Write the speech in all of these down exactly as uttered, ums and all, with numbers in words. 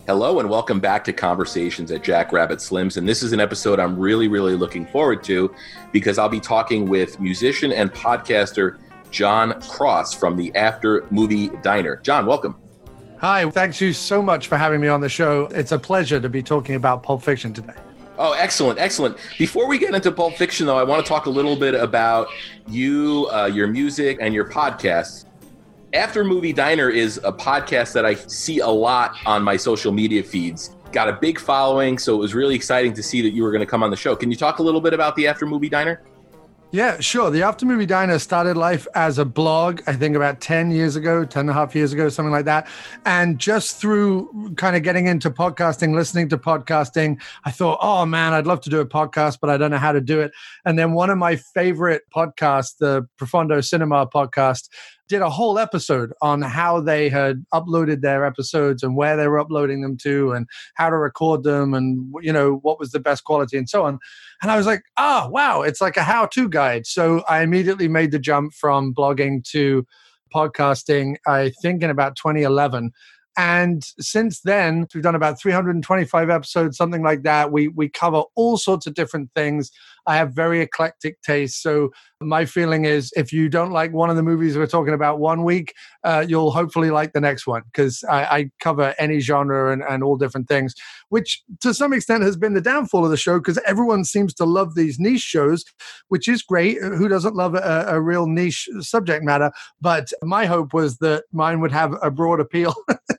Hello and welcome back to Conversations at Jackrabbit Slims. And this is an episode I'm really, really looking forward to because I'll be talking with musician and podcaster John Cross from the After Movie Diner. John, welcome. Hi, thanks you so much for having me on the show. It's a pleasure to be talking about Pulp Fiction today. Oh, excellent, excellent. Before we get into Pulp Fiction, though, I want to talk a little bit about you, uh, your music, and your podcasts. After Movie Diner is a podcast that I see a lot on my social media feeds. Got a big following, so it was really exciting to see that you were going to come on the show. Can you talk a little bit about the After Movie Diner? Yeah, sure. The After Movie Diner started life as a blog, I think about ten years ago, ten and a half years ago, something like that. And just through kind of getting into podcasting, listening to podcasting, I thought, oh man, I'd love to do a podcast, but I don't know how to do it. And then one of my favorite podcasts, the Profondo Cinema podcast, did a whole episode on how they had uploaded their episodes and where they were uploading them to and how to record them and, you know, what was the best quality and so on. And I was like, oh, wow, it's like a how-to guide. So I immediately made the jump from blogging to podcasting, I think in about twenty eleven. And since then, we've done about three hundred twenty-five episodes, something like that. We we cover all sorts of different things. I have very eclectic taste. So my feeling is if you don't like one of the movies we're talking about one week, uh, you'll hopefully like the next one because I, I cover any genre and, and all different things, which to some extent has been the downfall of the show because everyone seems to love these niche shows, which is great. Who doesn't love a, a real niche subject matter? But my hope was that mine would have a broad appeal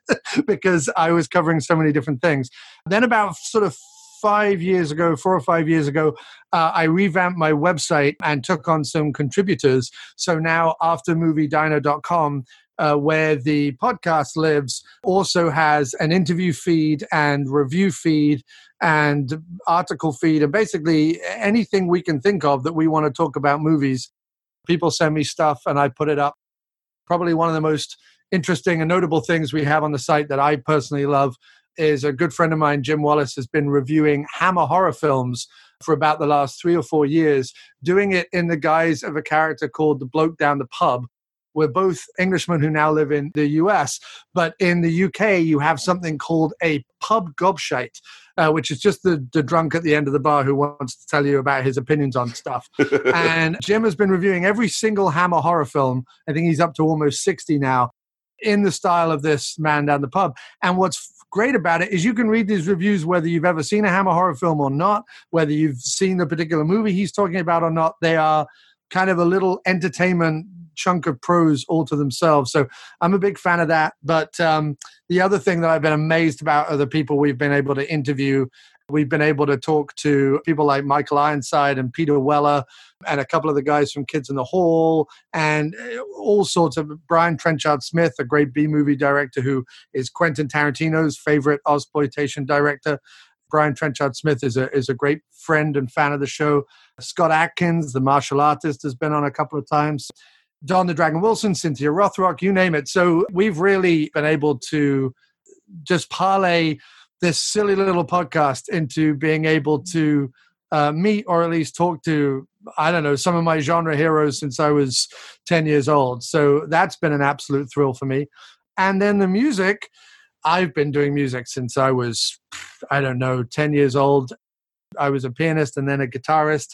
because I was covering so many different things. Then about sort of five years ago, four or five years ago, uh, I revamped my website and took on some contributors. So now after movie diner dot com, uh, where the podcast lives, also has an interview feed and review feed and article feed and basically anything we can think of that we want to talk about movies. People send me stuff and I put it up. Probably one of the most interesting and notable things we have on the site that I personally love is a good friend of mine, Jim Wallace, has been reviewing Hammer horror films for about the last three or four years, doing it in the guise of a character called the Bloke Down the Pub. We're both Englishmen who now live in the U S, but in the U K, you have something called a pub gobshite, uh, which is just the, the drunk at the end of the bar who wants to tell you about his opinions on stuff. And Jim has been reviewing every single Hammer horror film. I think he's up to almost sixty now, in the style of this man down the pub. And what's great about it is you can read these reviews whether you've ever seen a Hammer horror film or not, whether you've seen the particular movie he's talking about or not. They are kind of a little entertainment chunk of prose all to themselves. So I'm a big fan of that. But um, the other thing that I've been amazed about are the people we've been able to interview. We've been able to talk to people like Michael Ironside and Peter Weller and a couple of the guys from Kids in the Hall and all sorts of Brian Trenchard Smith, a great B-movie director who is Quentin Tarantino's favorite Ozploitation director. Brian Trenchard Smith is a is a great friend and fan of the show. Scott Adkins, the martial artist, has been on a couple of times. Don the Dragon Wilson, Cynthia Rothrock, you name it. So we've really been able to just parlay this silly little podcast into being able to uh, meet or at least talk to, I don't know, some of my genre heroes since I was ten years old. So that's been an absolute thrill for me. And then the music, I've been doing music since I was, I don't know, ten years old. I was a pianist and then a guitarist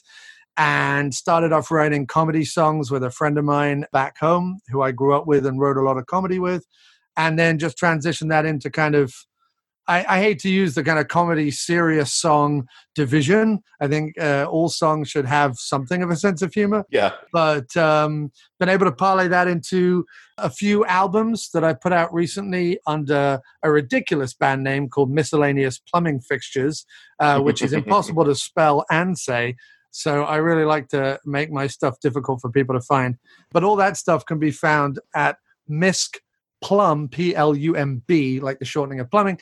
and started off writing comedy songs with a friend of mine back home who I grew up with and wrote a lot of comedy with. And then just transitioned that into kind of, I, I hate to use the kind of comedy serious song division. I think uh, all songs should have something of a sense of humor. Yeah. But um, been able to parlay that into a few albums that I put out recently under a ridiculous band name called Miscellaneous Plumbing Fixtures, uh, which is impossible to spell and say. So I really like to make my stuff difficult for people to find. But all that stuff can be found at Misc Plumb, P L U M B, like the shortening of plumbing,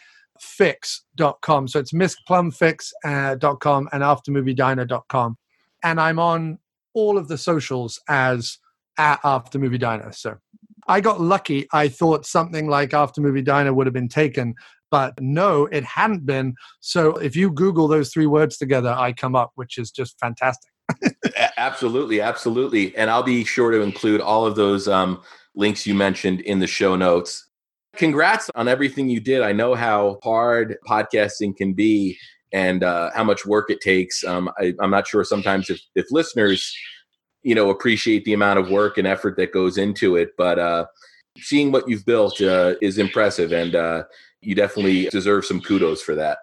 fix dot com. So it's misc plumb fix dot com and after movie diner dot com. And I'm on all of the socials as at After Movie Diner. So I got lucky. I thought something like After Movie Diner would have been taken, but no, it hadn't been. So if you Google those three words together, I come up, which is just fantastic. Absolutely, absolutely. And I'll be sure to include all of those um, links you mentioned in the show notes. Congrats on everything you did. I know how hard podcasting can be and uh, how much work it takes. Um, I, I'm not sure sometimes if, if listeners, you know, appreciate the amount of work and effort that goes into it. But uh, seeing what you've built uh, is impressive, and uh, you definitely deserve some kudos for that.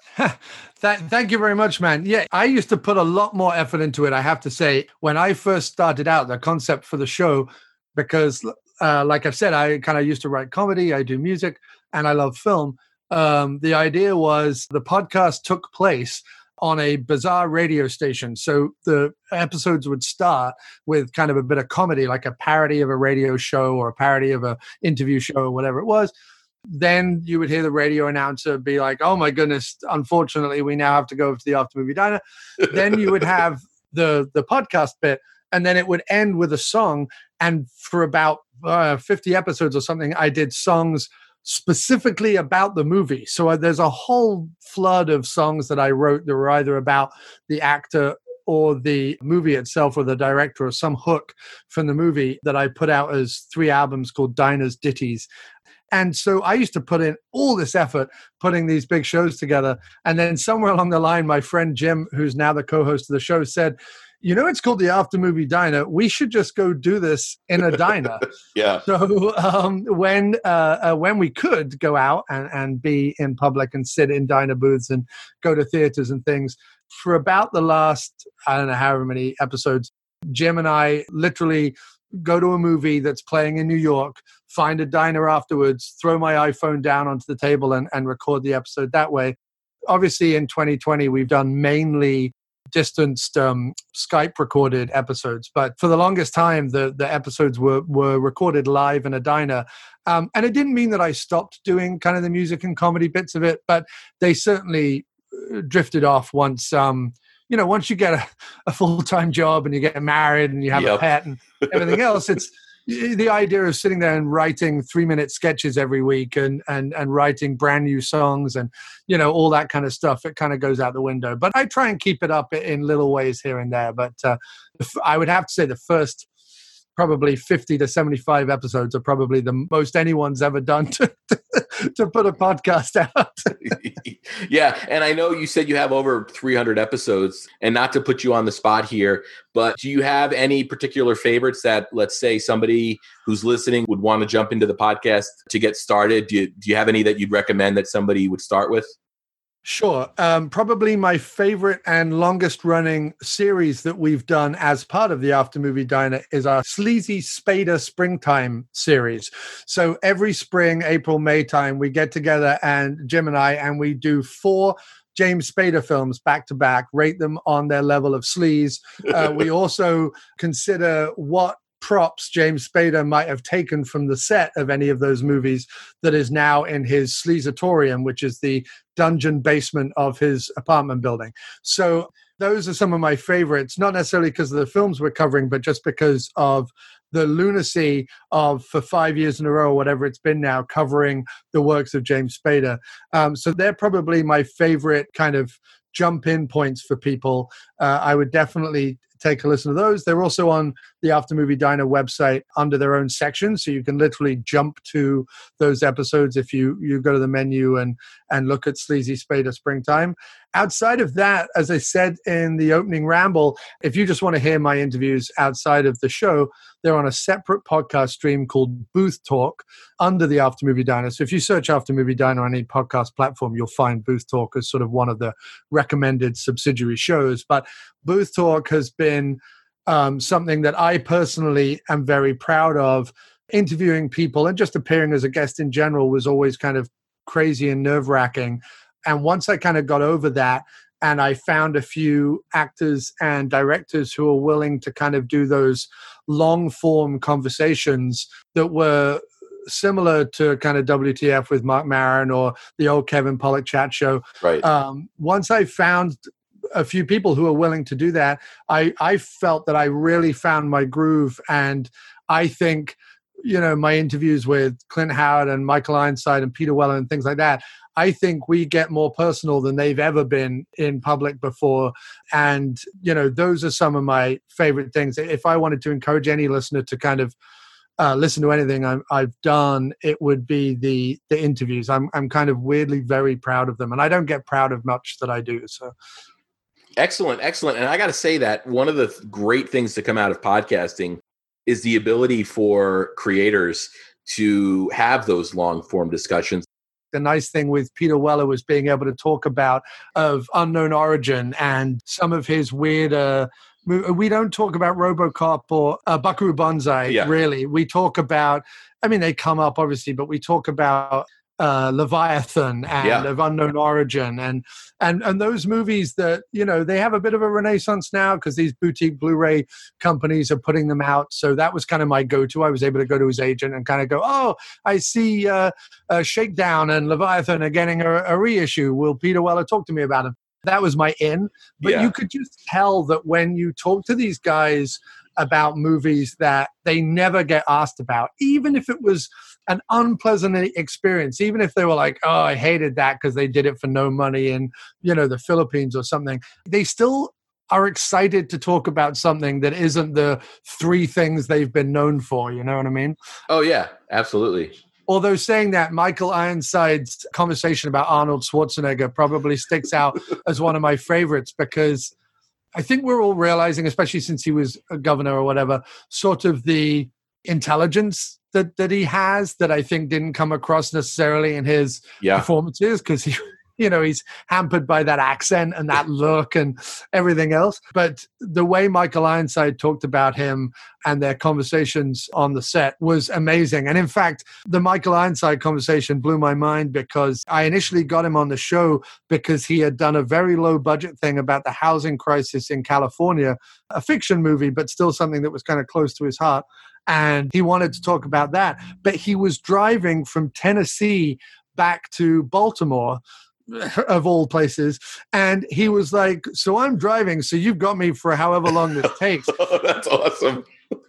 Th- thank you very much, man. Yeah, I used to put a lot more effort into it, I have to say. When I first started out, the concept for the show, because uh, like I've said, I kind of used to write comedy, I do music, and I love film. Um, the idea was the podcast took place on a bizarre radio station. So the episodes would start with kind of a bit of comedy, like a parody of a radio show or a parody of an interview show or whatever it was. Then you would hear the radio announcer be like, oh my goodness, unfortunately, we now have to go over to the After Movie Diner. Then you would have the, the podcast bit, and then it would end with a song. And for about uh, fifty episodes or something, I did songs specifically about the movie. So uh, there's a whole flood of songs that I wrote that were either about the actor or the movie itself or the director or some hook from the movie that I put out as three albums called Diners Ditties. And so I used to put in all this effort putting these big shows together. And then somewhere along the line, my friend Jim, who's now the co-host of the show, said, you know, it's called the After Movie Diner. We should just go do this in a diner. Yeah. So um, when uh, uh, when we could go out and, and be in public and sit in diner booths and go to theaters and things, for about the last, I don't know, however many episodes, Jim and I literally go to a movie that's playing in New York, find a diner afterwards, throw my iPhone down onto the table and, and record the episode that way. Obviously, in twenty twenty, we've done mainly distanced um, Skype recorded episodes, but for the longest time the the episodes were were recorded live in a diner, um, and it didn't mean that I stopped doing kind of the music and comedy bits of it, but they certainly drifted off once um you know once you get a, a full-time job and you get married and you have yep. a pet and everything else. It's the idea of sitting there and writing three-minute sketches every week and and and writing brand new songs and, you know, all that kind of stuff, it kind of goes out the window. But I try and keep it up in little ways here and there. But uh, I would have to say the first probably fifty to seventy-five episodes are probably the most anyone's ever done to, to, to put a podcast out. Yeah. And I know you said you have over three hundred episodes, and not to put you on the spot here, but do you have any particular favorites that, let's say, somebody who's listening would want to jump into the podcast to get started? Do you, do you have any that you'd recommend that somebody would start with? Sure. Um, probably my favorite and longest running series that we've done as part of the After Movie Diner is our Sleazy Spader Springtime series. So every spring, April, May time, we get together, and Jim and I, and we do four James Spader films back to back, rate them on their level of sleaze. Uh, we also consider what props James Spader might have taken from the set of any of those movies that is now in his Sleazatorium, which is the dungeon basement of his apartment building. So those are some of my favorites, not necessarily because of the films we're covering, but just because of the lunacy of, for five years in a row, whatever it's been now, covering the works of James Spader. Um, so they're probably my favorite kind of jump in points for people. Uh, I would definitely take a listen to those. They're also on the After Movie Diner website under their own section, so you can literally jump to those episodes if you you go to the menu and and look at Sleazy Spader Springtime. Outside of that, as I said in the opening ramble, if you just want to hear my interviews outside of the show, they're on a separate podcast stream called Booth Talk under the After Movie Diner. So if you search After Movie Diner on any podcast platform, you'll find Booth Talk as sort of one of the recommended subsidiary shows. But Booth Talk has been um, something that I personally am very proud of. Interviewing people and just appearing as a guest in general was always kind of crazy and nerve-wracking. And once I kind of got over that, and I found a few actors and directors who were willing to kind of do those long-form conversations that were similar to kind of W T F with Marc Maron or the old Kevin Pollak chat show. Right. Um, once I found a few people who are willing to do that, I, I felt that I really found my groove. And I think, you know, my interviews with Clint Howard and Michael Ironside and Peter Weller and things like that, I think we get more personal than they've ever been in public before. And, you know, those are some of my favorite things. If I wanted to encourage any listener to kind of uh, listen to anything I'm, I've done, it would be the the interviews. I'm I'm kind of weirdly very proud of them, and I don't get proud of much that I do. So. Excellent, excellent. And I got to say that one of the th- great things to come out of podcasting is the ability for creators to have those long form discussions. The nice thing with Peter Weller was being able to talk about of Unknown Origin and some of his weird, uh, we don't talk about RoboCop or uh, Buckaroo Banzai, yeah. really. We talk about, I mean, they come up obviously, but we talk about Uh, Leviathan and yeah. of Unknown Origin and and and those movies that, you know, they have a bit of a renaissance now because these boutique Blu-ray companies are putting them out. So that was kind of my go-to. I was able to go to his agent and kind of go, oh, I see uh, uh, Shakedown and Leviathan are getting a, a reissue. Will Peter Weller talk to me about them? That was my in. But yeah. you could just tell that when you talk to these guys about movies that they never get asked about, even if it was an unpleasant experience, even if they were like, oh, I hated that because they did it for no money in, you know, the Philippines or something, they still are excited to talk about something that isn't the three things they've been known for. You know what I mean? Oh, yeah, absolutely. Although saying that, Michael Ironside's conversation about Arnold Schwarzenegger probably sticks out as one of my favorites because I think we're all realizing, especially since he was a governor or whatever, sort of the intelligence that, that he has that I think didn't come across necessarily in his yeah. performances because he, you know, he's hampered by that accent and that look and everything else. But the way Michael Ironside talked about him and their conversations on the set was amazing. And in fact, the Michael Ironside conversation blew my mind because I initially got him on the show because he had done a very low budget thing about the housing crisis in California, a fiction movie, but still something that was kind of close to his heart. And he wanted to talk about that. But he was driving from Tennessee back to Baltimore, of all places. And he was like, so I'm driving, so you've got me for however long this takes. Oh, that's awesome.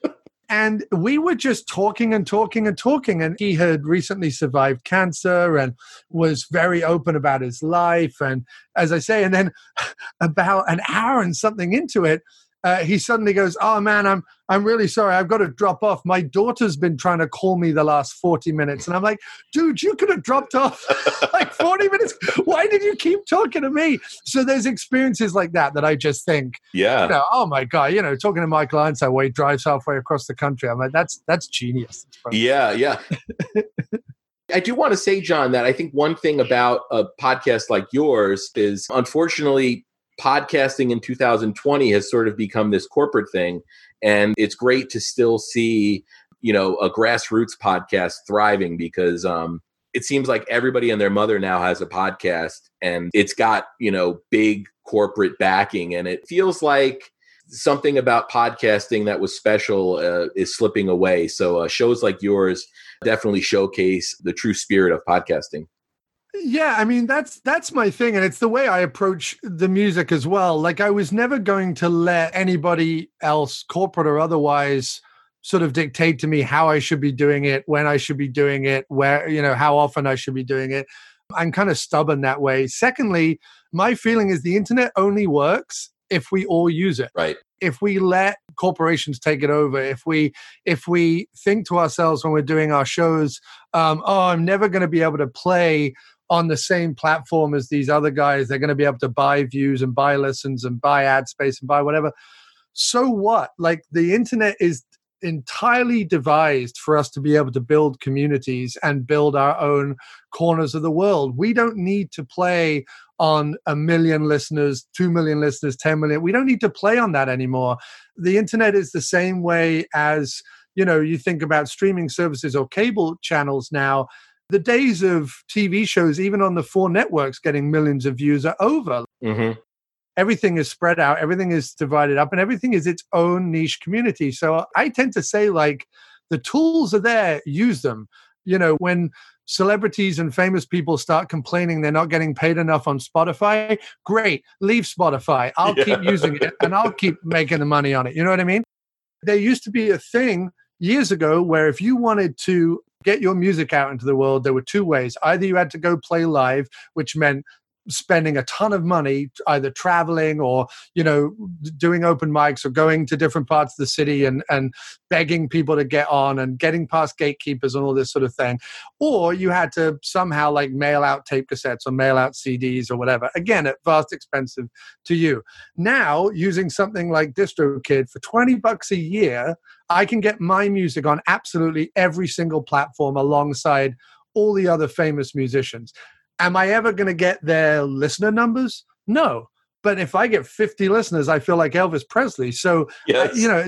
And we were just talking and talking and talking. And he had recently survived cancer and was very open about his life. And as I say, and then about an hour and something into it, Uh, he suddenly goes, oh, man, I'm I'm really sorry. I've got to drop off. My daughter's been trying to call me the last forty minutes. And I'm like, dude, you could have dropped off like forty minutes. Why did you keep talking to me? So there's experiences like that that I just think, yeah, you know, oh, my God, you know, talking to Michael Ironside where he drives halfway across the country. I'm like, that's that's genius. Yeah, yeah. I do want to say, John, that I think one thing about a podcast like yours is, unfortunately, podcasting in two thousand twenty has sort of become this corporate thing. And it's great to still see, you know, a grassroots podcast thriving because um, it seems like everybody and their mother now has a podcast and it's got, you know, big corporate backing. And it feels like something about podcasting that was special uh, is slipping away. So uh, shows like yours definitely showcase the true spirit of podcasting. Yeah, I mean, that's that's my thing. And it's the way I approach the music as well. Like I was never going to let anybody else, corporate or otherwise, sort of dictate to me how I should be doing it, when I should be doing it, where, you know, how often I should be doing it. I'm kind of stubborn that way. Secondly, my feeling is the internet only works if we all use it. Right. If we let corporations take it over, if we if we think to ourselves when we're doing our shows, um, oh, I'm never going to be able to play on the same platform as these other guys. They're going to be able to buy views and buy listens and buy ad space and buy whatever. So what? Like the internet is entirely devised for us to be able to build communities and build our own corners of the world. We don't need to play on a million listeners, two million listeners, ten million. We don't need to play on that anymore. The internet is the same way as, you know, you think about streaming services or cable channels now. The days of T V shows, even on the four networks, getting millions of views are over. Mm-hmm. Everything is spread out. Everything is divided up and everything is its own niche community. So I tend to say, like, the tools are there, use them. You know, when celebrities and famous people start complaining they're not getting paid enough on Spotify, great, leave Spotify. I'll yeah. keep using it and I'll keep making the money on it. You know what I mean? There used to be a thing years ago where if you wanted to get your music out into the world, there were two ways. Either you had to go play live, which meant spending a ton of money either traveling or, you know, doing open mics or going to different parts of the city and, and begging people to get on and getting past gatekeepers and all this sort of thing. Or you had to somehow like mail out tape cassettes or mail out C Ds or whatever. Again, at vast expensive to you. Now, using something like DistroKid for twenty bucks a year, I can get my music on absolutely every single platform alongside all the other famous musicians. Am I ever going to get their listener numbers? No. But if I get fifty listeners, I feel like Elvis Presley. So, yes. uh, you know,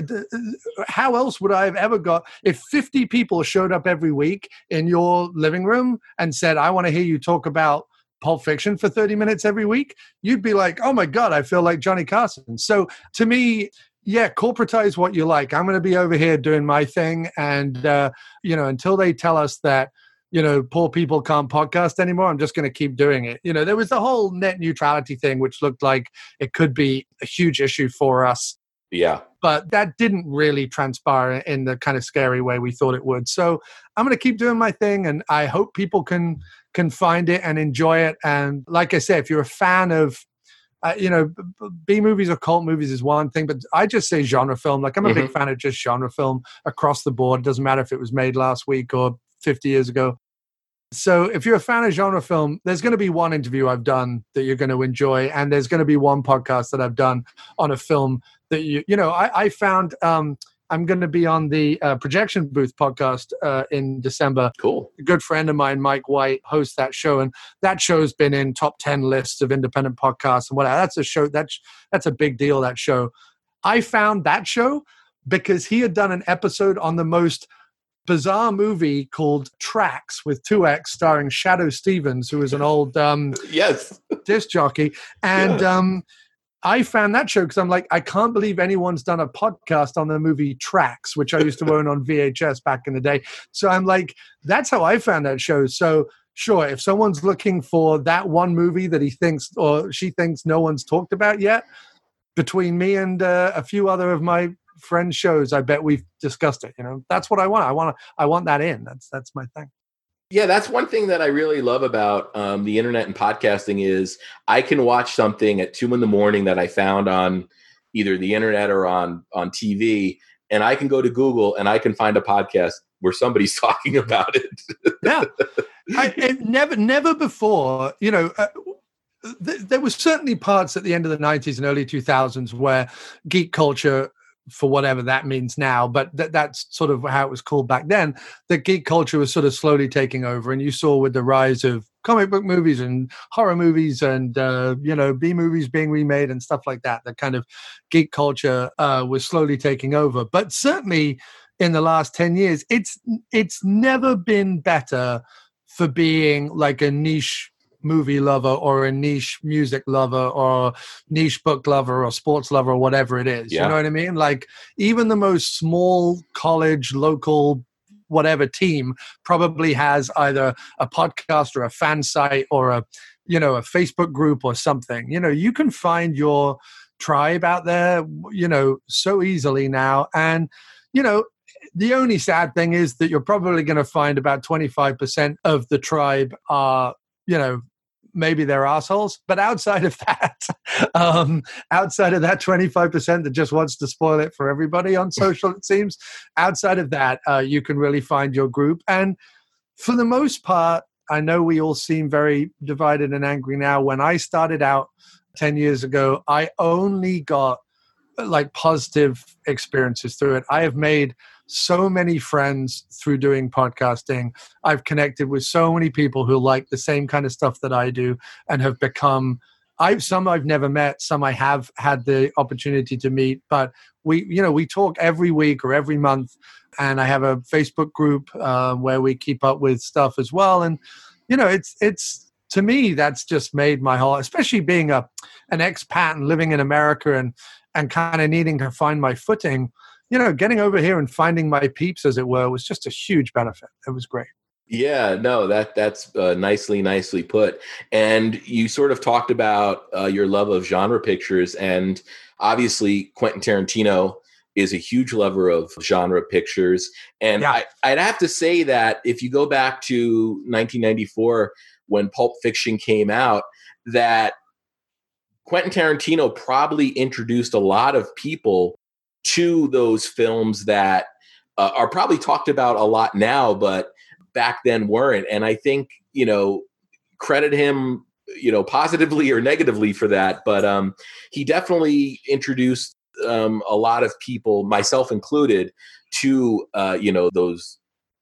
how else would I have ever got, if fifty people showed up every week in your living room and said, I want to hear you talk about Pulp Fiction for thirty minutes every week, you'd be like, oh my God, I feel like Johnny Carson. So to me, yeah, corporatize what you like. I'm going to be over here doing my thing. And, uh, you know, until they tell us that, you know, poor people can't podcast anymore, I'm just going to keep doing it. You know, there was the whole net neutrality thing, which looked like it could be a huge issue for us. Yeah. But that didn't really transpire in the kind of scary way we thought it would. So I'm going to keep doing my thing, and I hope people can can find it and enjoy it. And like I say, if you're a fan of, uh, you know, B movies or cult movies is one thing, but I just say genre film. Like I'm a mm-hmm. big fan of just genre film across the board. It doesn't matter if it was made last week or fifty years ago. So if you're a fan of genre film, there's going to be one interview I've done that you're going to enjoy. And there's going to be one podcast that I've done on a film that you, you know, I, I found, um, I'm going to be on the uh, Projection Booth podcast uh, in December. Cool. A good friend of mine, Mike White, hosts that show. And that show's been in top ten lists of independent podcasts and whatever. That's a show. That's, that's a big deal, that show. I found that show because he had done an episode on the most bizarre movie called Tracks with two X, starring Shadoe Stevens, who is an old um, yes disc jockey. And yeah. um, I found that show because I'm like, I can't believe anyone's done a podcast on the movie Tracks, which I used to own on V H S back in the day. So I'm like, that's how I found that show. So sure, if someone's looking for that one movie that he thinks or she thinks no one's talked about yet, between me and uh, a few other of my friend shows, I bet we've discussed it. You know, that's what I want. I want to, I want that in. That's, that's my thing. Yeah. That's one thing that I really love about um, the internet and podcasting is I can watch something at two in the morning that I found on either the internet or on, on T V. And I can go to Google and I can find a podcast where somebody's talking about it. Yeah. I, it never, never before, you know, uh, th- there was certainly parts at the end of the nineties and early two thousands where geek culture, for whatever that means now, but th- that's sort of how it was called back then, that geek culture was sort of slowly taking over. And you saw with the rise of comic book movies and horror movies and, uh, you know, B movies being remade and stuff like that, that kind of geek culture uh, was slowly taking over. But certainly in the last ten years, it's it's never been better for being like a niche movie lover or a niche music lover or niche book lover or sports lover or whatever it is. Yeah. You know what I mean? Like even the most small college, local, whatever team probably has either a podcast or a fan site or a, you know, a Facebook group or something. You know, you can find your tribe out there, you know, so easily now. And, you know, the only sad thing is that you're probably going to find about twenty-five percent of the tribe are, you know, maybe they're assholes, but outside of that, um, outside of that twenty-five percent that just wants to spoil it for everybody on social, it seems, outside of that, uh, you can really find your group. And for the most part, I know we all seem very divided and angry now. When I started out ten years ago, I only got like positive experiences through it. I have made so many friends through doing podcasting. I've connected with so many people who like the same kind of stuff that I do and have become, I've, some I've never met, some I have had the opportunity to meet, but we, you know, we talk every week or every month, and I have a Facebook group uh, where we keep up with stuff as well. And, you know, it's, it's, to me, that's just made my whole, especially being a, an expat and living in America and, and kind of needing to find my footing. You know, getting over here and finding my peeps, as it were, was just a huge benefit. It was great. Yeah, no, that that's uh, nicely, nicely put. And you sort of talked about uh, your love of genre pictures, and obviously Quentin Tarantino is a huge lover of genre pictures. And yeah. I, I'd have to say that if you go back to nineteen ninety-four when Pulp Fiction came out, that Quentin Tarantino probably introduced a lot of people to those films that uh, are probably talked about a lot now, but back then weren't. And I think, you know, credit him, you know, positively or negatively for that. But um, he definitely introduced um, a lot of people, myself included, to, uh, you know, those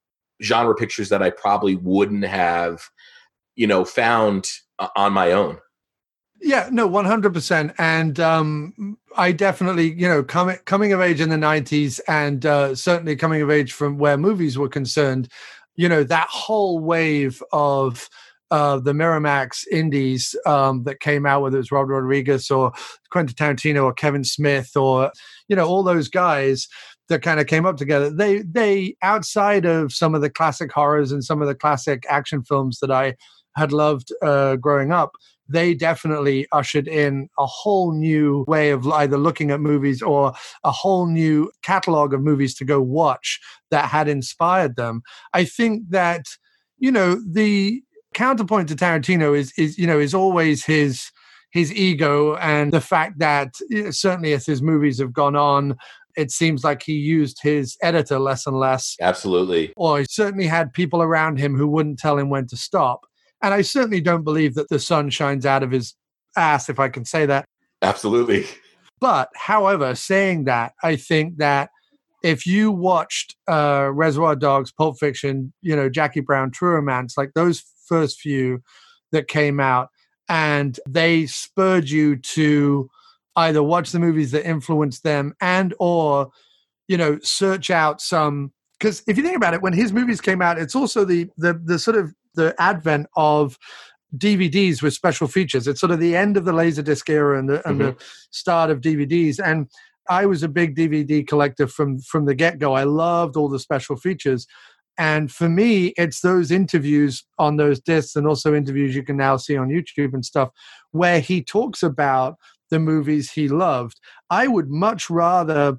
genre pictures that I probably wouldn't have, you know, found uh, on my own. Yeah, no, one hundred percent. And um, I definitely, you know, coming coming of age in the nineties and uh, certainly coming of age from where movies were concerned, you know, that whole wave of uh, the Miramax indies um, that came out, whether it was Robert Rodriguez or Quentin Tarantino or Kevin Smith or, you know, all those guys that kind of came up together. They, they outside of some of the classic horrors and some of the classic action films that I had loved uh, growing up, they definitely ushered in a whole new way of either looking at movies or a whole new catalog of movies to go watch that had inspired them. I think that, you know, the counterpoint to Tarantino is, is you know, is always his his ego and the fact that, you know, certainly as his movies have gone on, it seems like he used his editor less and less. Absolutely. Or he certainly had people around him who wouldn't tell him when to stop. And I certainly don't believe that the sun shines out of his ass, if I can say that. Absolutely. But, however, saying that, I think that if you watched uh, Reservoir Dogs, Pulp Fiction, you know, Jackie Brown, True Romance, like those first few that came out, and they spurred you to either watch the movies that influenced them and or, you know, search out some... Because if you think about it, when his movies came out, it's also the the the sort of the advent of D V Ds with special features. It's sort of the end of the Laserdisc era and the, and mm-hmm. the start of D V Ds. And I was a big D V D collector from, from the get-go. I loved all the special features. And for me, it's those interviews on those discs and also interviews you can now see on YouTube and stuff where he talks about the movies he loved. I would much rather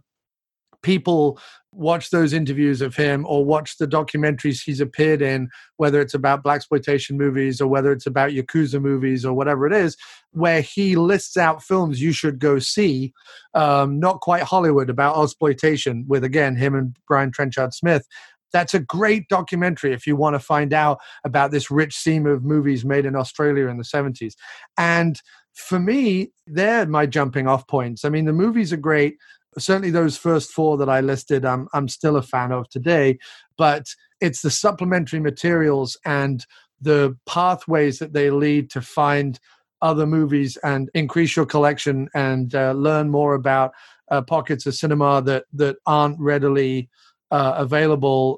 people watch those interviews of him or watch the documentaries he's appeared in, whether it's about blaxploitation movies or whether it's about Yakuza movies or whatever it is, where he lists out films you should go see, um, not quite Hollywood, about exploitation with, again, him and Brian Trenchard Smith. That's a great documentary if you want to find out about this rich seam of movies made in Australia in the seventies. And for me, they're my jumping off points. I mean, the movies are great. Certainly those first four that I listed, I'm, I'm still a fan of today, but it's the supplementary materials and the pathways that they lead to find other movies and increase your collection and uh, learn more about uh, pockets of cinema that, that aren't readily uh, available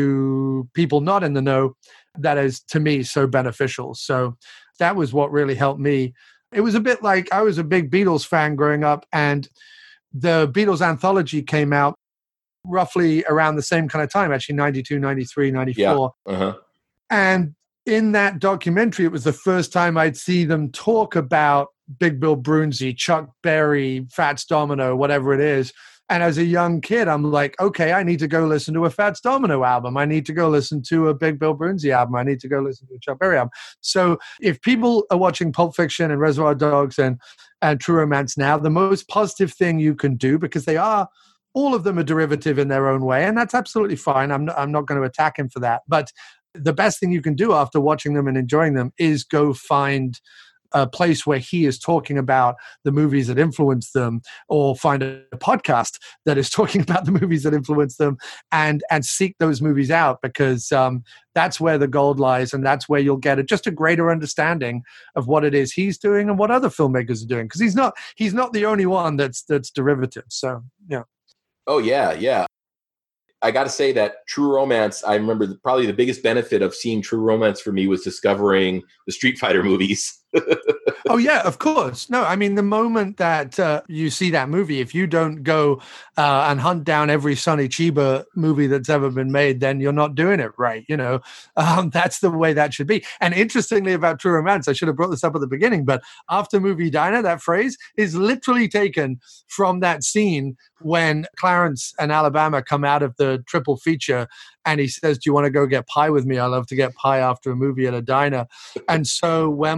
to people not in the know. That is, to me, so beneficial. So that was what really helped me. It was a bit like I was a big Beatles fan growing up, and the Beatles anthology came out roughly around the same kind of time, actually ninety-two, ninety-three, ninety-four. Yeah. Uh-huh. And in that documentary, it was the first time I'd see them talk about Big Bill Broonzy, Chuck Berry, Fats Domino, whatever it is. And as a young kid, I'm like, okay, I need to go listen to a Fats Domino album. I need to go listen to a Big Bill Broonzy album. I need to go listen to a Chuck Berry album. So if people are watching Pulp Fiction and Reservoir Dogs and, and True Romance now, the most positive thing you can do, because they are, all of them are derivative in their own way, and that's absolutely fine. I'm not, I'm not going to attack him for that. But the best thing you can do after watching them and enjoying them is go find a place where he is talking about the movies that influenced them, or find a podcast that is talking about the movies that influenced them, and and seek those movies out, because um, that's where the gold lies, and that's where you'll get a, just a greater understanding of what it is he's doing and what other filmmakers are doing, because he's not he's not the only one that's that's derivative. So yeah. Oh yeah, yeah. I got to say that True Romance, I remember the, probably the biggest benefit of seeing True Romance for me was discovering the Street Fighter movies. Oh, yeah, of course. No, I mean, the moment that uh, you see that movie, if you don't go uh, and hunt down every Sonny Chiba movie that's ever been made, then you're not doing it right. You know, um, that's the way that should be. And interestingly about True Romance, I should have brought this up at the beginning, but after movie diner, that phrase is literally taken from that scene when Clarence and Alabama come out of the triple feature, and he says, do you want to go get pie with me? I love to get pie after a movie at a diner. And so when my wife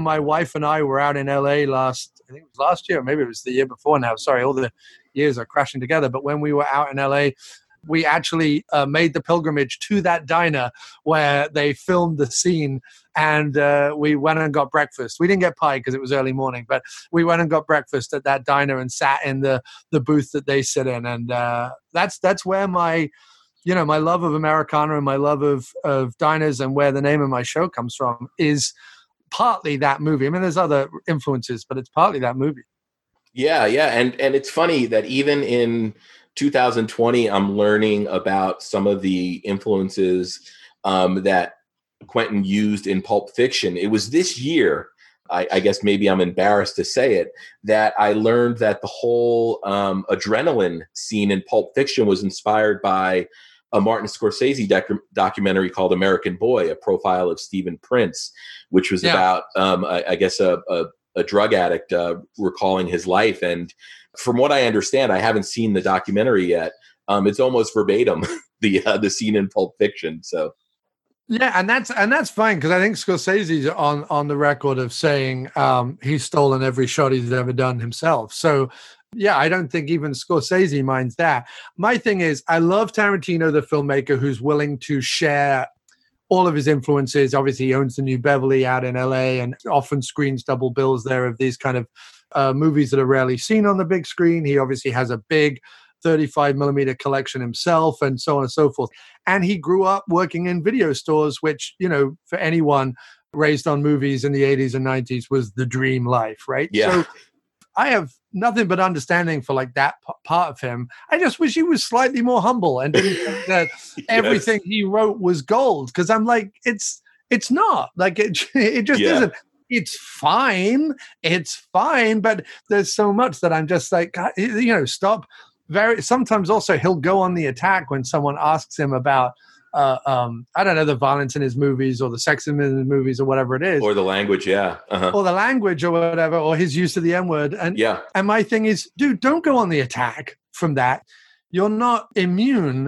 wife and I were out in L A last, I think it was last year, or maybe it was the year before now. Sorry, all the years are crashing together. But when we were out in L A, we actually uh, made the pilgrimage to that diner where they filmed the scene, and uh, we went and got breakfast. We didn't get pie because it was early morning, but we went and got breakfast at that diner and sat in the the booth that they sit in, and uh, that's that's where my, you know, my love of Americana and my love of of diners and where the name of my show comes from is partly that movie. I mean, there's other influences, but it's partly that movie. Yeah, yeah, and and it's funny that even in two thousand twenty, I'm learning about some of the influences um, that Quentin used in Pulp Fiction. It was this year, I, I guess maybe I'm embarrassed to say it, that I learned that the whole um, adrenaline scene in Pulp Fiction was inspired by a Martin Scorsese doc- documentary called American Boy, a profile of Stephen Prince, which was yeah. about, um, I, I guess, a, a, a drug addict uh, recalling his life. And from what I understand, I haven't seen the documentary yet. Um, it's almost verbatim the uh, the scene in Pulp Fiction. So, yeah, and that's and that's fine because I think Scorsese's on on the record of saying um, he's stolen every shot he's ever done himself. So, yeah, I don't think even Scorsese minds that. My thing is, I love Tarantino, the filmmaker, who's willing to share all of his influences. Obviously, he owns the New Beverly out in L A and often screens double bills there of these kind of Uh, movies that are rarely seen on the big screen. He obviously has a big thirty-five millimeter collection himself and so on and so forth. And he grew up working in video stores, which, you know, for anyone raised on movies in the eighties and nineties was the dream life, right? Yeah. So I have nothing but understanding for like that p- part of him. I just wish he was slightly more humble and didn't think that yes. everything he wrote was gold. Because I'm like, it's it's not. Like it, it just yeah. isn't. It's fine. It's fine. But there's so much that I'm just like, you know, stop. Very sometimes also he'll go on the attack when someone asks him about, uh, um, I don't know, the violence in his movies or the sex in his movies or whatever it is. Or the language, yeah. Uh-huh. Or the language or whatever, or his use of the N-word. And, yeah. and my thing is, dude, don't go on the attack from that. You're not immune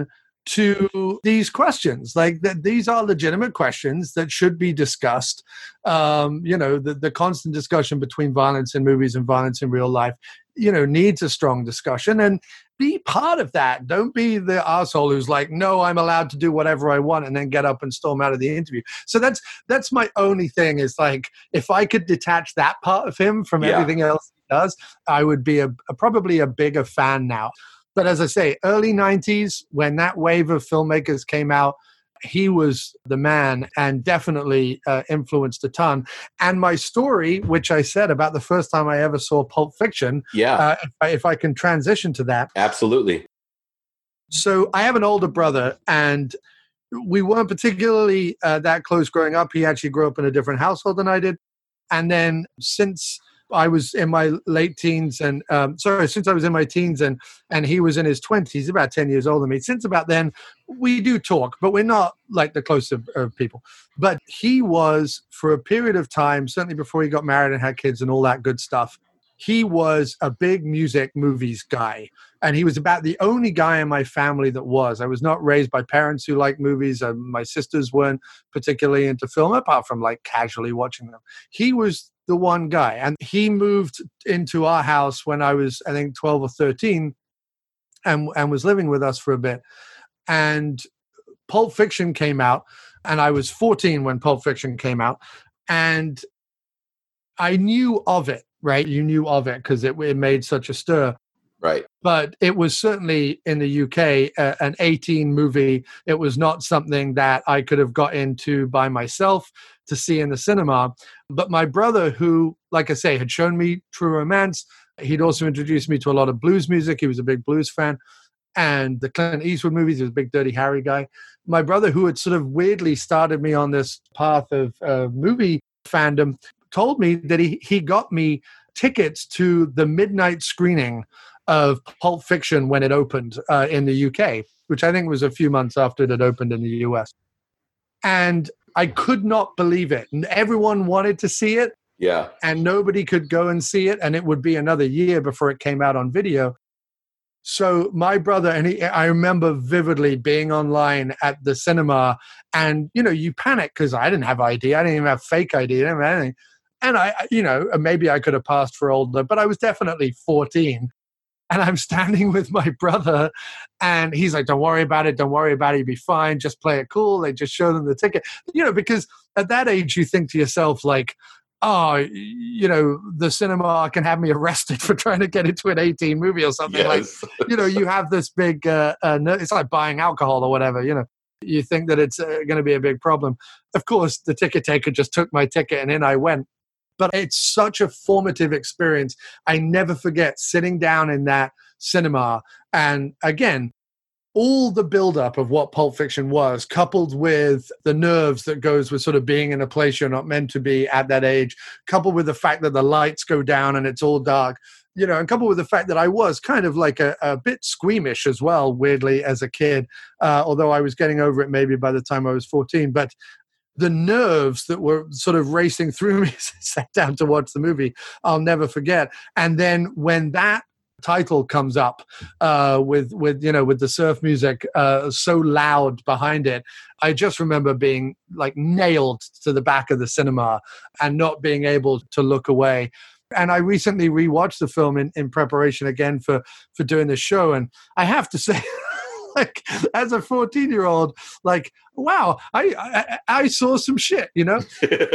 to these questions. Like that, these are legitimate questions that should be discussed. Um, you know, the, the constant discussion between violence in movies and violence in real life, you know, needs a strong discussion, and be part of that. Don't be the asshole who's like, no, I'm allowed to do whatever I want, and then get up and storm out of the interview. So that's, that's my only thing is like, if I could detach that part of him from yeah. everything else he does, I would be a, a probably a bigger fan now. But as I say, early nineties, when that wave of filmmakers came out, he was the man and definitely uh, influenced a ton. And my story, which I said about the first time I ever saw Pulp Fiction, yeah, uh, if, I, if I can transition to that. Absolutely. So I have an older brother, and we weren't particularly uh, that close growing up. He actually grew up in a different household than I did. And then since I was in my late teens and um, sorry, since I was in my teens and and he was in his twenties, about ten years older than me. Since about then, we do talk, but we're not like the close of, of people. But he was, for a period of time, certainly before he got married and had kids and all that good stuff, he was a big music movies guy. And he was about the only guy in my family that was. I was not raised by parents who liked movies. Uh, my sisters weren't particularly into film, apart from like casually watching them. He was the one guy. And he moved into our house when I was, I think, twelve or thirteen and, and was living with us for a bit. And Pulp Fiction came out, and I was fourteen when Pulp Fiction came out. And I knew of it, right? You knew of it because it, it made such a stir. Right. But it was certainly in the U K uh, an eighteen movie. It was not something that I could have got into by myself to see in the cinema. But my brother, who, like I say, had shown me True Romance, he'd also introduced me to a lot of blues music. He was a big blues fan. And the Clint Eastwood movies, he was a big Dirty Harry guy. My brother, who had sort of weirdly started me on this path of uh, movie fandom, told me that he, he got me tickets to the midnight screening of Pulp Fiction when it opened uh, in the U K, which I think was a few months after it had opened in the U S. And I could not believe it. And everyone wanted to see it. Yeah. And nobody could go and see it. And it would be another year before it came out on video. So my brother, and he, I remember vividly being online at the cinema, and, you know, you panic because I didn't have I D. I didn't even have fake I D. I didn't have anything. And I, you know, maybe I could have passed for older, but I was definitely fourteen. And I'm standing with my brother, and he's like, don't worry about it. Don't worry about it. You'll be fine. Just play it cool. They just show them the ticket. You know, because at that age, you think to yourself, like, oh, you know, the cinema can have me arrested for trying to get into an eighteen movie or something. Yes. Like, you know, you have this big, uh, uh, it's like buying alcohol or whatever, you know. You think that it's uh, going to be a big problem. Of course, the ticket taker just took my ticket and in I went. But it's such a formative experience. I never forget sitting down in that cinema. And again, all the buildup of what Pulp Fiction was, coupled with the nerves that goes with sort of being in a place you're not meant to be at that age, coupled with the fact that the lights go down and it's all dark, you know, and coupled with the fact that I was kind of like a, a bit squeamish as well, weirdly, as a kid, uh, although I was getting over it maybe by the time I was fourteen. But the nerves that were sort of racing through me as I sat down to watch the movie, I'll never forget. And then when that title comes up uh, with, with, you know, with the surf music uh, so loud behind it, I just remember being like nailed to the back of the cinema and not being able to look away. And I recently rewatched the film in, in preparation again for, for doing the show. And I have to say, like, as a fourteen-year-old, like, wow, I, I I saw some shit, you know?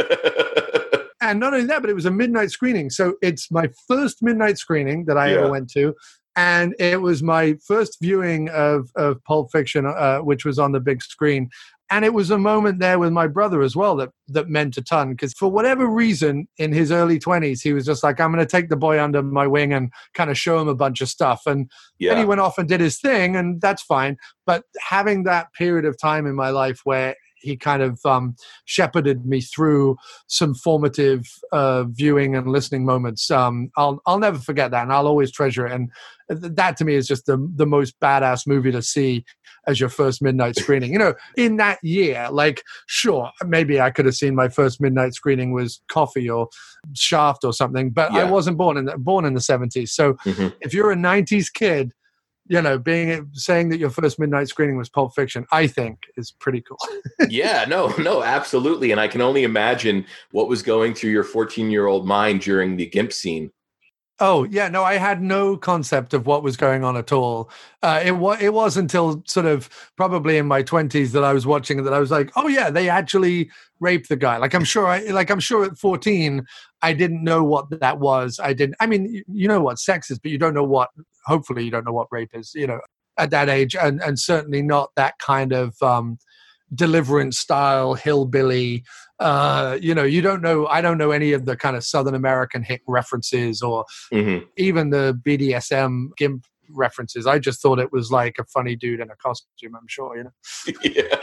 And not only that, but it was a midnight screening. So it's my first midnight screening that I yeah. ever went to. And it was my first viewing of, of Pulp Fiction, uh, which was on the big screen. And it was a moment there with my brother as well that, that meant a ton. Because for whatever reason, in his early twenties, he was just like, I'm going to take the boy under my wing and kind of show him a bunch of stuff. And yeah. then he went off and did his thing, and that's fine. But having that period of time in my life where he kind of um, shepherded me through some formative uh, viewing and listening moments, um, I'll I'll never forget that, and I'll always treasure it. And that to me is just the the most badass movie to see as your first midnight screening. You know, in that year, like, sure, maybe I could have seen my first midnight screening was Coffee or Shaft or something, but yeah. I wasn't born in the, born in the seventies. So mm-hmm. if you're a nineties kid, you know, being saying that your first midnight screening was Pulp Fiction, I think is pretty cool. yeah, no, no, absolutely. And I can only imagine what was going through your fourteen-year-old mind during the GIMP scene. Oh, yeah, no, I had no concept of what was going on at all. Uh, it, wa- it was until sort of probably in my twenties that I was watching it that I was like, oh, yeah, they actually raped the guy. Like, I'm sure I, like, I'm sure at fourteen, I didn't know what that was. I didn't, I mean, you know what sex is, but you don't know what, hopefully you don't know what rape is, you know, at that age. And, and certainly not that kind of um, Deliverance style hillbilly. Uh, you know, you don't know, I don't know any of the kind of Southern American hick references or mm-hmm. even the B D S M GIMP references. I just thought it was like a funny dude in a costume, I'm sure, you know? Yeah.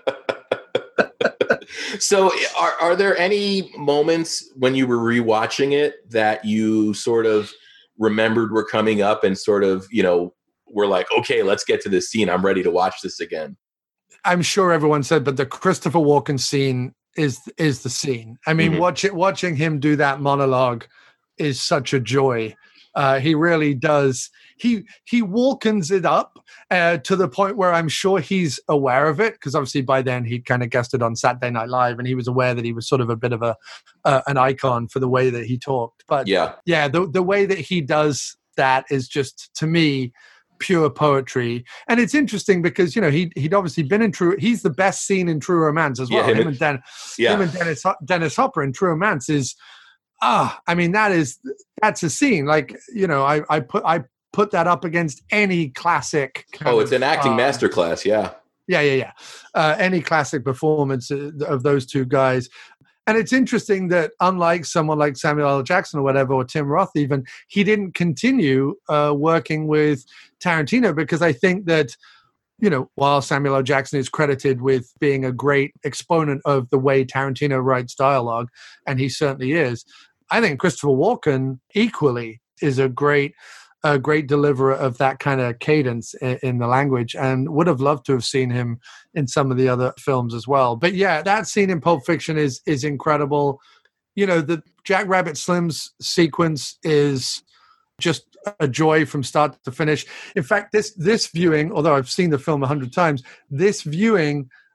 So are, are there any moments when you were rewatching it that you sort of remembered were coming up and sort of, you know, were like, okay, let's get to this scene. I'm ready to watch this again. I'm sure everyone said, but the Christopher Walken scene is is the scene. I mean, mm-hmm. watch it, watching him do that monologue is such a joy. Uh, he really does. He he Walkens it up uh, to the point where I'm sure he's aware of it, because obviously by then he'd kind of guested on Saturday Night Live, and he was aware that he was sort of a bit of a uh, an icon for the way that he talked. But yeah, yeah, the the way that he does that is just, to me, pure poetry. And it's interesting because, you know, he he'd obviously been in True, he's the best scene in True Romance as well. Yeah, him, him and Den, yeah. him and Dennis Dennis Hopper in True Romance is ah, I mean, that is that's a scene. Like, you know, I I put I put that up against any classic. Oh, it's of, an acting uh, masterclass, yeah. Yeah, yeah, yeah. Uh, any classic performance of those two guys. And it's interesting that unlike someone like Samuel L. Jackson or whatever, or Tim Roth even, he didn't continue uh, working with Tarantino, because I think that, you know, while Samuel L. Jackson is credited with being a great exponent of the way Tarantino writes dialogue, and he certainly is, I think Christopher Walken equally is a great a great deliverer of that kind of cadence in, in the language, and would have loved to have seen him in some of the other films as well. But yeah, that scene in Pulp Fiction is is incredible. You know, the Jack Rabbit Slims sequence is just a joy from start to finish. In fact, this this viewing, although I've seen the film a hundred times, this viewing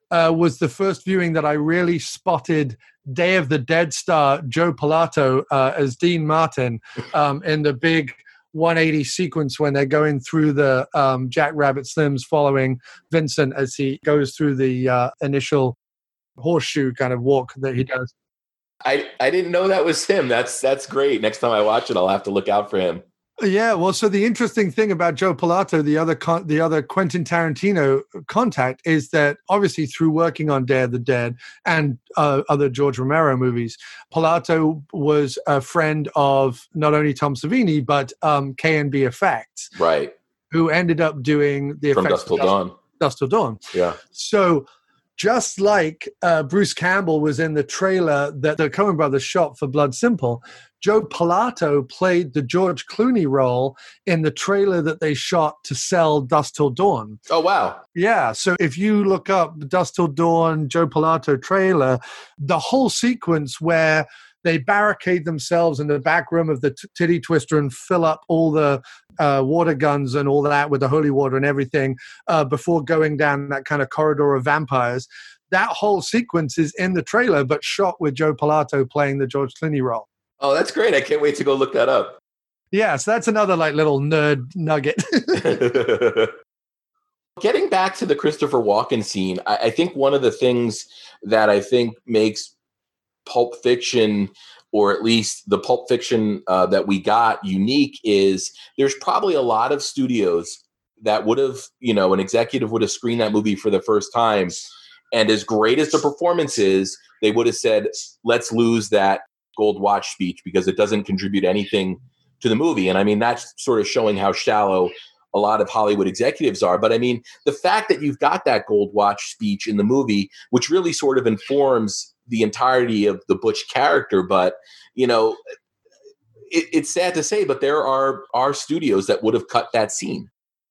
uh, was the first viewing that I really spotted Day of the Dead star Joe Pilato uh, as Dean Martin um, in the big one eighty sequence when they're going through the um, Jack Rabbit Slims following Vincent as he goes through the uh, initial horseshoe kind of walk that he does. I, I didn't know that was him. That's that's great. Next time I watch it, I'll have to look out for him. Yeah, well, so the interesting thing about Joe Pilato, the other con- the other Quentin Tarantino contact, is that obviously through working on Day of the Dead and uh, other George Romero movies, Pilato was a friend of not only Tom Savini but um, K and B Effects, right? Who ended up doing the From effects Dusk Till Dawn. Dusk Till Dawn. Yeah. So just like uh, Bruce Campbell was in the trailer that the Coen brothers shot for Blood Simple, Joe Pilato played the George Clooney role in the trailer that they shot to sell Dusk Till Dawn. Oh, wow. Yeah. So if you look up the Dusk Till Dawn Joe Pilato trailer, the whole sequence where they barricade themselves in the back room of the t- titty twister and fill up all the uh, water guns and all that with the holy water and everything uh, before going down that kind of corridor of vampires. That whole sequence is in the trailer, but shot with Joe Pilato playing the George Clooney role. Oh, that's great. I can't wait to go look that up. Yeah, so that's another like little nerd nugget. Getting back to the Christopher Walken scene, I, I think one of the things that I think makes Pulp Fiction, or at least the Pulp Fiction uh, that we got, unique is there's probably a lot of studios that would have, you know, an executive would have screened that movie for the first time. And as great as the performance is, they would have said, let's lose that gold watch speech because it doesn't contribute anything to the movie. And I mean, that's sort of showing how shallow a lot of Hollywood executives are. But I mean, the fact that you've got that gold watch speech in the movie, which really sort of informs the entirety of the Butch character. But, you know, it, it's sad to say, but there are, are studios that would have cut that scene.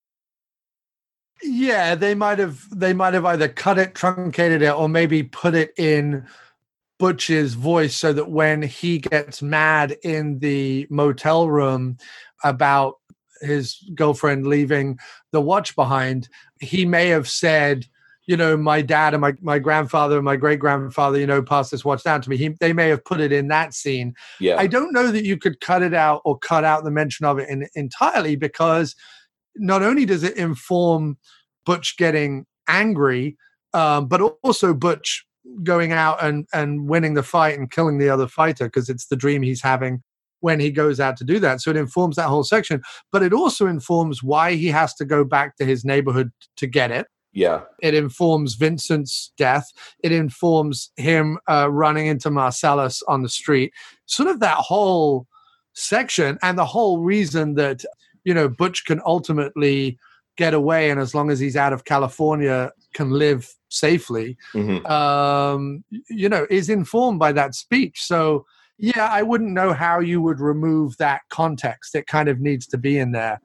Yeah, they might have, they might have either cut it, truncated it, or maybe put it in Butch's voice so that when he gets mad in the motel room about his girlfriend leaving the watch behind, he may have said, you know, my dad and my, my grandfather and my great-grandfather, you know, passed this watch down to me. He, they may have put it in that scene. Yeah. I don't know that you could cut it out or cut out the mention of it in, entirely, because not only does it inform Butch getting angry, um, but also Butch going out and, and winning the fight and killing the other fighter, because it's the dream he's having when he goes out to do that. So it informs that whole section, but it also informs why he has to go back to his neighborhood to get it. Yeah. It informs Vincent's death. It informs him uh, running into Marcellus on the street. Sort of that whole section, and the whole reason that, you know, Butch can ultimately get away, and as long as he's out of California, can live safely, Mm-hmm. um, you know, is informed by that speech. So, yeah, I wouldn't know how you would remove that context. It kind of needs to be in there.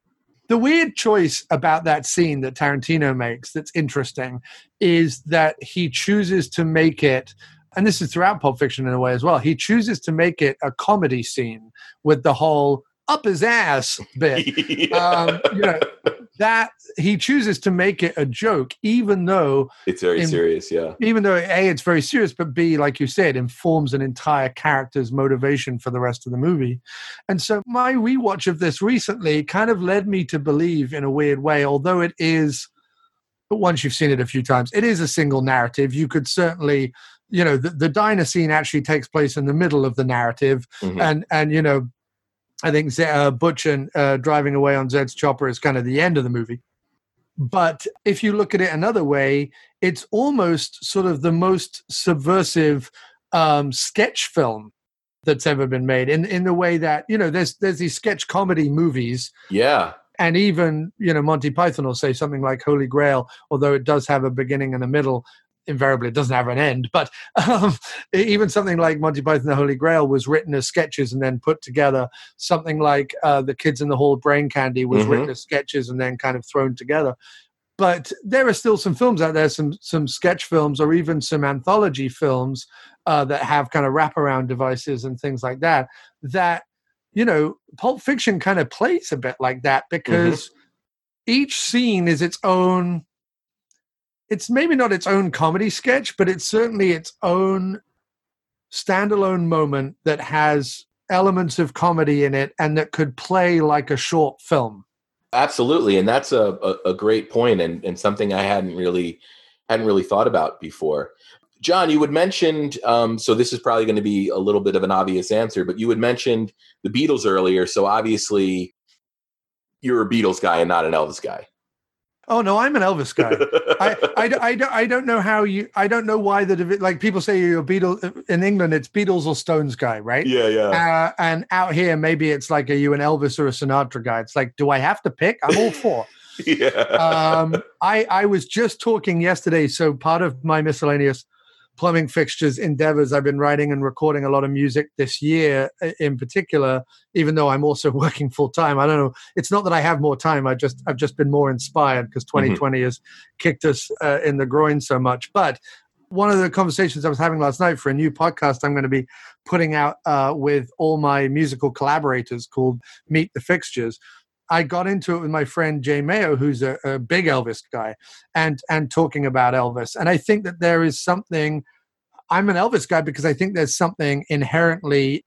The weird choice about that scene that Tarantino makes that's interesting is that he chooses to make it, and this is throughout Pulp Fiction in a way as well, he chooses to make it a comedy scene with the whole up his ass bit. Yeah. um, you know, that he chooses to make it a joke, even though It's very in, serious, yeah. Even though A, it's very serious, but B, like you said, informs an entire character's motivation for the rest of the movie. And so my rewatch of this recently kind of led me to believe, in a weird way, although it is, but once you've seen it a few times, it is a single narrative. You could certainly, you know, the, the diner scene actually takes place in the middle of the narrative. Mm-hmm. And, and you know, I think Z- uh, Butch and uh, driving away on Zed's chopper is kind of the end of the movie. But if you look at it another way, it's almost sort of the most subversive um, sketch film that's ever been made, in, in the way that, you know, there's there's these sketch comedy movies. Yeah. And even, you know, Monty Python will say something like Holy Grail, although it does have a beginning and a middle. Invariably, it doesn't have an end. But um, even something like Monty Python, the Holy Grail was written as sketches and then put together. Something like uh, The Kids in the Hall, Brain Candy was Mm-hmm. written as sketches and then kind of thrown together. But there are still some films out there, some some sketch films or even some anthology films uh, that have kind of wraparound devices and things like that, that, you know, Pulp Fiction kind of plays a bit like that, because mm-hmm. each scene is its own it's maybe not its own comedy sketch, but it's certainly its own standalone moment that has elements of comedy in it and that could play like a short film. Absolutely. And that's a, a, a great point, and, and something I hadn't really hadn't really thought about before. John, you had mentioned, um, so this is probably going to be a little bit of an obvious answer, but you had mentioned the Beatles earlier. So obviously you're a Beatles guy and not an Elvis guy. Oh, no, I'm an Elvis guy. I, I, I, don't, I don't know how you, I don't know why the, like people say you're a Beatles, in England, it's Beatles or Stones guy, right? Yeah, yeah. Uh, and out here, maybe it's like, are you an Elvis or a Sinatra guy? It's like, do I have to pick? I'm all for. yeah. Um, I, I was just talking yesterday, so part of my miscellaneous plumbing fixtures endeavors, I've been writing and recording a lot of music this year in particular, even though I'm also working full time. I don't know. It's not that I have more time. I just, I've just been more inspired because twenty twenty mm-hmm. has kicked us uh, in the groin so much. But one of the conversations I was having last night for a new podcast I'm going to be putting out uh, with all my musical collaborators called Meet the Fixtures, I got into it with my friend Jay Mayo, who's a, a big Elvis guy, and and talking about Elvis. And I think that there is something, I'm an Elvis guy because I think there's something inherently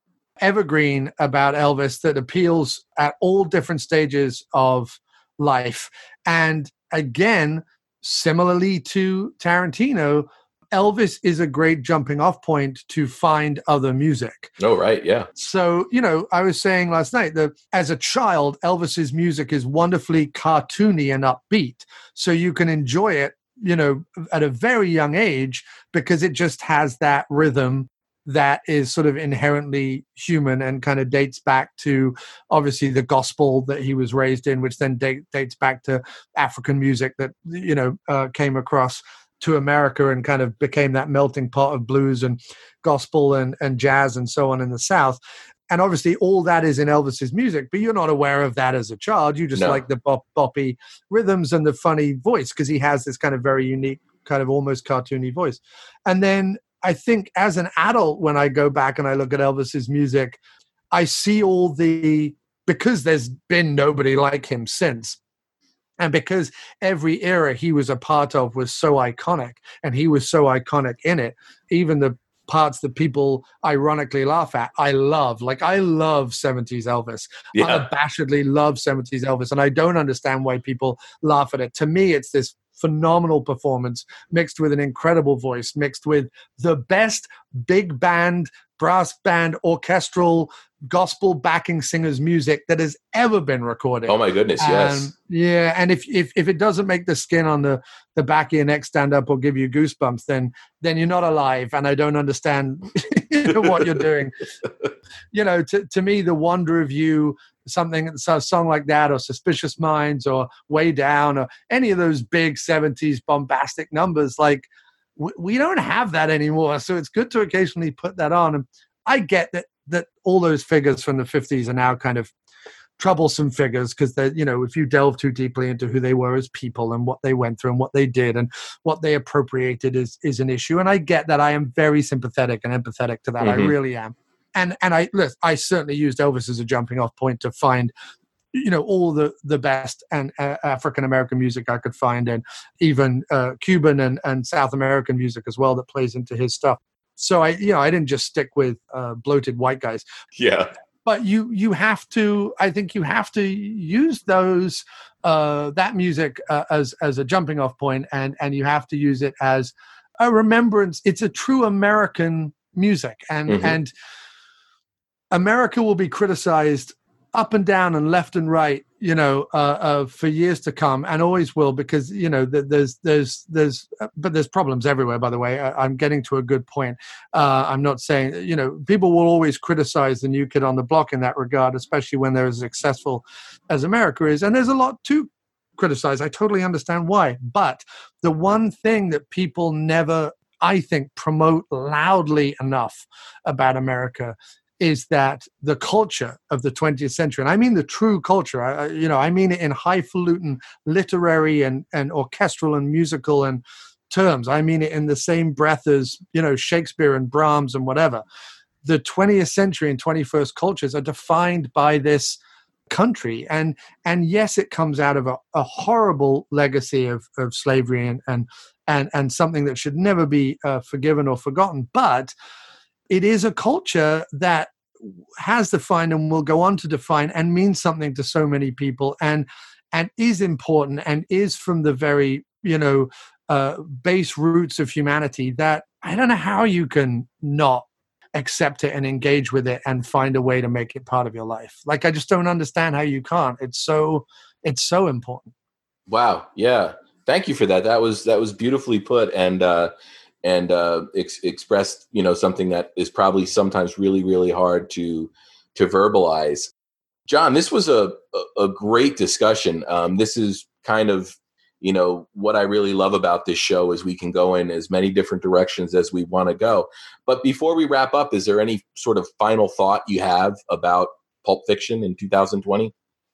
evergreen about Elvis that appeals at all different stages of life. And again, similarly to Tarantino, Elvis is a great jumping off point to find other music. Oh, right. Yeah. So, you know, I was saying last night that as a child, Elvis's music is wonderfully cartoony and upbeat. So you can enjoy it, you know, at a very young age because it just has that rhythm that is sort of inherently human and kind of dates back to obviously the gospel that he was raised in, which then date, dates back to African music that, you know, uh, came across to America and kind of became that melting pot of blues and gospel and, and jazz and so on in the South. And obviously all that is in Elvis's music, but you're not aware of that as a child. You just no. like the bop, boppy rhythms and the funny voice because he has this kind of very unique, kind of almost cartoony voice. And then I think as an adult, when I go back and I look at Elvis's music, I see all the, because there's been nobody like him since, and because every era he was a part of was so iconic, and he was so iconic in it, even the parts that people ironically laugh at, I love. Like, I love seventies Elvis. Yeah. Unabashedly love seventies Elvis, and I don't understand why people laugh at it. To me, it's this phenomenal performance mixed with an incredible voice, mixed with the best big band, brass band, orchestral, gospel backing singers music that has ever been recorded. Oh my goodness, yes. Um, yeah, and if, if if it doesn't make the skin on the, the back of your neck stand up or give you goosebumps, then then you're not alive, and I don't understand what you're doing. You know, to, to me, The Wonder of You, something, a song like that, or Suspicious Minds, or Way Down, or any of those big seventies bombastic numbers, like, we, we don't have that anymore. So it's good to occasionally put that on. And I get that that all those figures from the fifties are now kind of troublesome figures because they, you know, if you delve too deeply into who they were as people and what they went through and what they did and what they appropriated is is an issue. And I get that. I am very sympathetic and empathetic to that. Mm-hmm. I really am. And and I look, I certainly used Elvis as a jumping off point to find, you know, all the, the best and uh, African American music I could find, and even uh, Cuban and, and South American music as well that plays into his stuff. So I, you know, I didn't just stick with uh, bloated white guys. Yeah. But you, you have to. I think you have to use those uh, that music uh, as as a jumping off point, and and you have to use it as a remembrance. It's a true American music, and mm-hmm. and America will be criticized up and down and left and right, you know, uh, uh, for years to come, and always will, because, you know, th- there's, there's, there's, uh, but there's problems everywhere, by the way. I, I'm getting to a good point. Uh, I'm not saying, you know, people will always criticize the new kid on the block in that regard, especially when they're as successful as America is. And there's a lot to criticize. I totally understand why. But the one thing that people never, I think, promote loudly enough about America is that the culture of the twentieth century, and I mean the true culture, I, you know, I mean it in highfalutin literary and, and orchestral and musical and terms. I mean it in the same breath as, you know, Shakespeare and Brahms and whatever. The twentieth century and twenty-first cultures are defined by this country. And and yes, it comes out of a, a horrible legacy of, of slavery and, and and and something that should never be uh, forgiven or forgotten. But it is a culture that has defined and will go on to define and means something to so many people, and and is important and is from the very, you know, uh, base roots of humanity that I don't know how you can not accept it and engage with it and find a way to make it part of your life. Like, I just don't understand how you can't. It's so, it's so important. Wow. Yeah. Thank you for that. That was, that was beautifully put, and, uh, and, uh, ex- expressed, you know, something that is probably sometimes really, really hard to, to verbalize. John, this was a, a, a great discussion. Um, this is kind of, you know, what I really love about this show is we can go in as many different directions as we want to go. But before we wrap up, is there any sort of final thought you have about Pulp Fiction in two thousand twenty?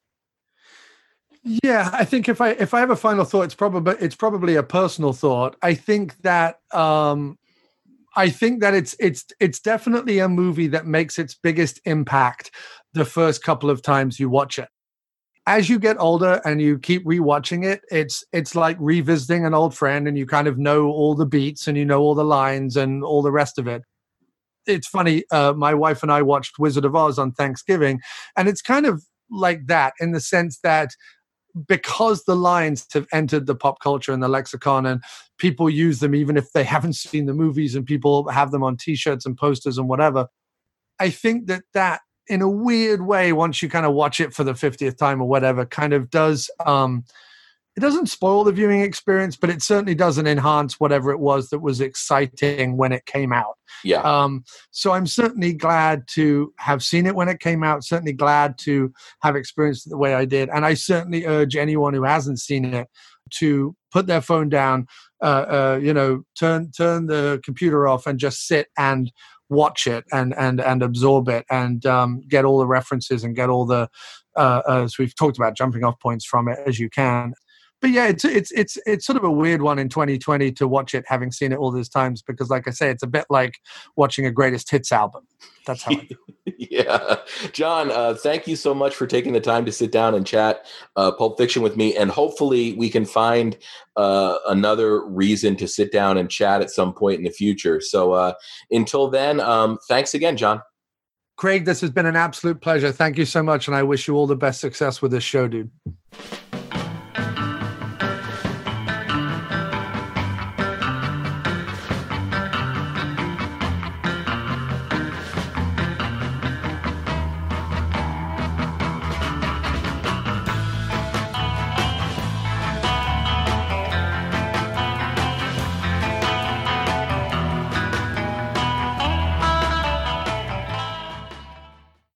Yeah, I think if I if I have a final thought, it's probably it's probably a personal thought. I think that um, I think that it's it's it's definitely a movie that makes its biggest impact the first couple of times you watch it. As you get older and you keep rewatching it, it's it's like revisiting an old friend, and you kind of know all the beats and you know all the lines and all the rest of it. It's funny, uh, my wife and I watched Wizard of Oz on Thanksgiving, and it's kind of like that in the sense that because the lines have entered the pop culture and the lexicon, and people use them even if they haven't seen the movies, and people have them on T-shirts and posters and whatever. I think that that, in a weird way, once you kind of watch it for the fiftieth time or whatever, kind of does, um, it doesn't spoil the viewing experience, but it certainly doesn't enhance whatever it was that was exciting when it came out. Yeah. Um, so I'm certainly glad to have seen it when it came out, certainly glad to have experienced it the way I did. And I certainly urge anyone who hasn't seen it to put their phone down, uh, uh, you know, turn turn the computer off and just sit and watch it and and and absorb it, and um, get all the references and get all the, uh, as we've talked about, jumping off points from it as you can. But yeah, it's it's it's it's sort of a weird one in twenty twenty to watch it, having seen it all these times, because, like I say, it's a bit like watching a greatest hits album. That's how I feel. Yeah. John, uh, thank you so much for taking the time to sit down and chat uh, Pulp Fiction with me. And hopefully we can find uh, another reason to sit down and chat at some point in the future. So uh, until then, um, thanks again, John. Craig, this has been an absolute pleasure. Thank you so much. And I wish you all the best success with this show, dude.